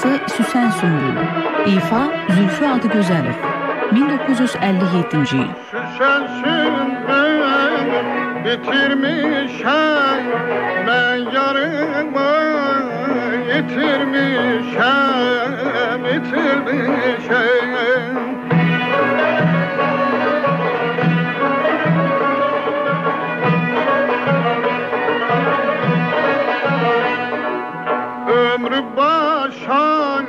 icrası Süsen Sümbül, ifa Zülfü Adıgözəlov, 1957 yıl. Süsen Sümbül bitirmişəm, mən yarımı yitirmişəm. Ömrü başan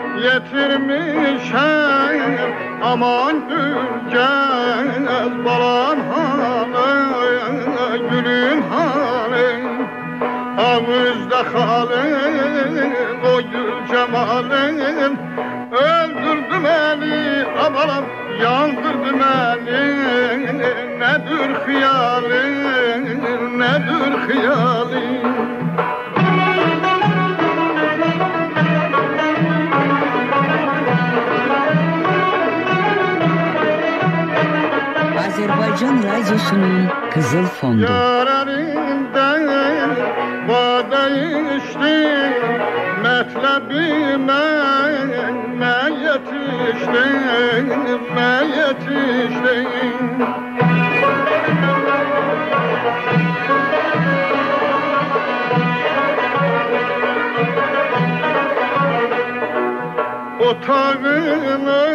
yetirmişəm, aman gülgəz balam halı, gülüm halı. Ağızda halın, o gül cemalın, öldürdü beni, aman yandırdı beni. Nedir hıyalın, nedir hıyalın? Azerbaycan Radyosu'nun Kızıl Fondu. Yararımdan vada içtim, metlebime yetiştim. Otağını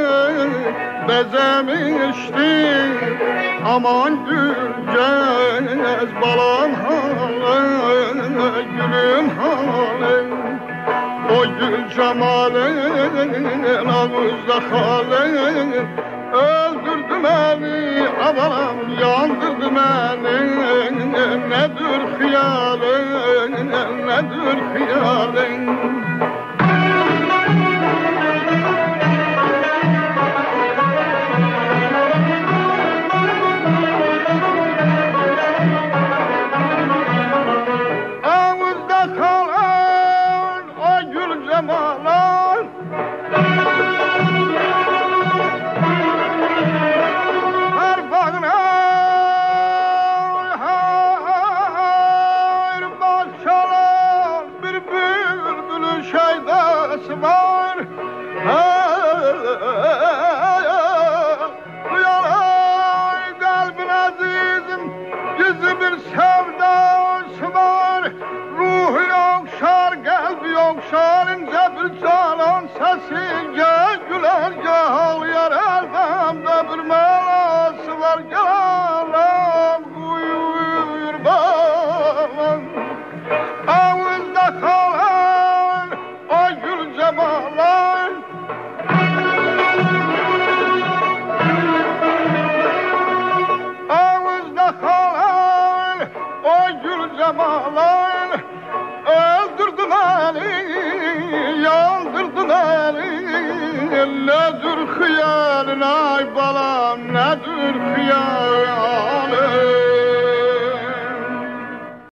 bezemiştim, aman gülgəz balam halı, gülüm halı. O gül cemalın, ağızda halın, öldürdü beni, aman yandırdı beni. Nedir hıyalın, nedir hıyalın? Nedir hıyalın ay balam, nedir hıyalın?